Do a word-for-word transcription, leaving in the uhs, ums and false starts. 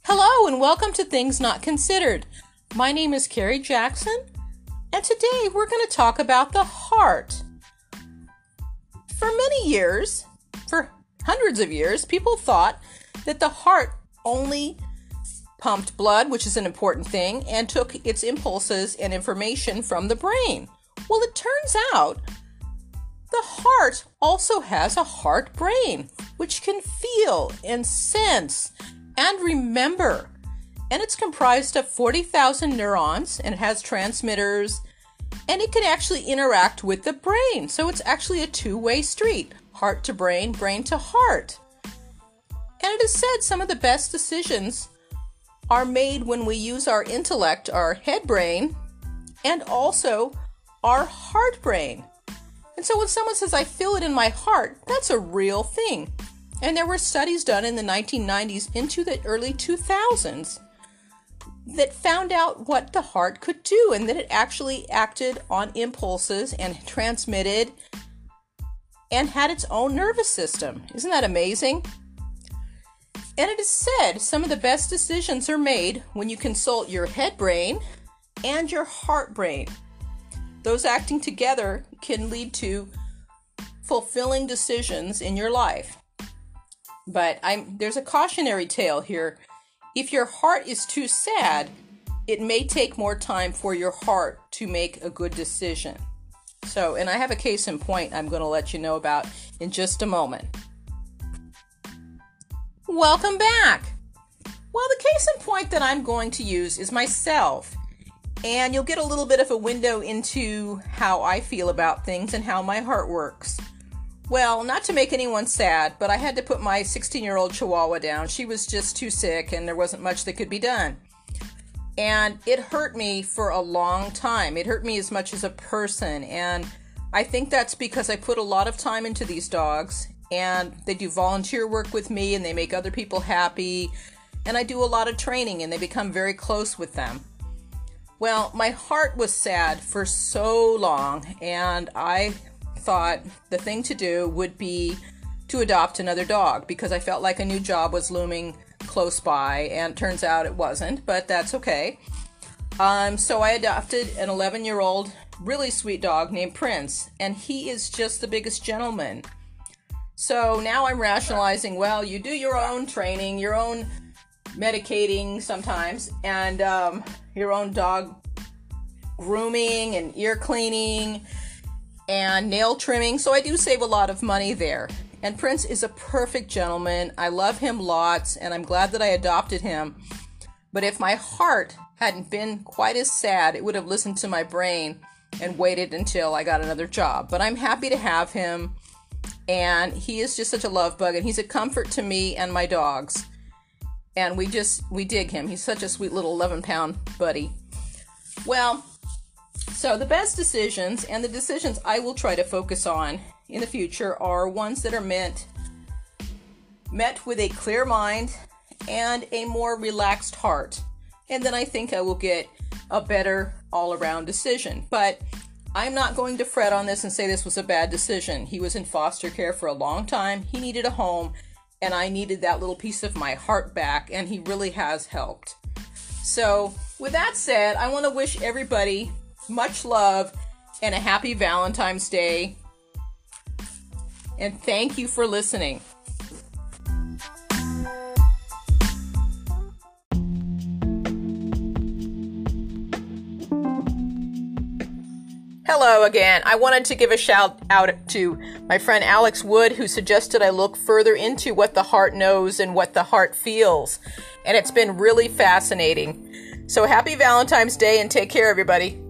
Hello and welcome to Things Not Considered. My name is Carrie Jackson, and today we're going to talk about the heart. For many years, for hundreds of years, people thought that the heart only pumped blood, which is an important thing, and took its impulses and information from the brain. Well, it turns out the heart also has a heart brain, which can feel and sense and remember. And it's comprised of forty thousand neurons, and it has transmitters, and it can actually interact with the brain. So it's actually a two-way street, heart to brain, brain to heart. And it is said some of the best decisions are made when we use our intellect, our head brain, and also our heart brain. And so when someone says, I feel it in my heart, that's a real thing. And there were studies done in the nineteen nineties into the early two thousands that found out what the heart could do, and that it actually acted on impulses and transmitted and had its own nervous system. Isn't that amazing? And it is said some of the best decisions are made when you consult your head brain and your heart brain. Those acting together can lead to fulfilling decisions in your life. But I'm, there's a cautionary tale here. If your heart is too sad, it may take more time for your heart to make a good decision. So, and I have a case in point I'm going to let you know about in just a moment. Welcome back. Well, the case in point that I'm going to use is myself. And you'll get a little bit of a window into how I feel about things and how my heart works. Well, not to make anyone sad, but I had to put my sixteen-year-old Chihuahua down. She was just too sick, and there wasn't much that could be done. And it hurt me for a long time. It hurt me as much as a person. And I think that's because I put a lot of time into these dogs, and they do volunteer work with me, and they make other people happy. And I do a lot of training, and they become very close with them. Well, my heart was sad for so long, and I thought the thing to do would be to adopt another dog because I felt like a new job was looming close by, and turns out it wasn't, but that's okay. Um, so I adopted an eleven-year-old, really sweet dog named Prince, and he is just the biggest gentleman. So now I'm rationalizing, well, you do your own training, your own medicating sometimes, and um, your own dog grooming and ear cleaning and nail trimming, so I do save a lot of money there. And Prince is a perfect gentleman. I love him lots, and I'm glad that I adopted him. But if my heart hadn't been quite as sad, it would have listened to my brain and waited until I got another job. But I'm happy to have him, and he is just such a love bug, and he's a comfort to me and my dogs. And we just, we dig him. He's such a sweet little eleven-pound buddy. Well, so the best decisions, and the decisions I will try to focus on in the future, are ones that are meant met with a clear mind and a more relaxed heart. And then I think I will get a better all-around decision. But I'm not going to fret on this and say this was a bad decision. He was in foster care for a long time. He needed a home, and I needed that little piece of my heart back, and he really has helped. So with that said, I want to wish everybody much love and a happy Valentine's Day. And thank you for listening. Hello again. I wanted to give a shout out to my friend Alex Wood, who suggested I look further into what the heart knows and what the heart feels. And it's been really fascinating. So happy Valentine's Day, and take care, everybody.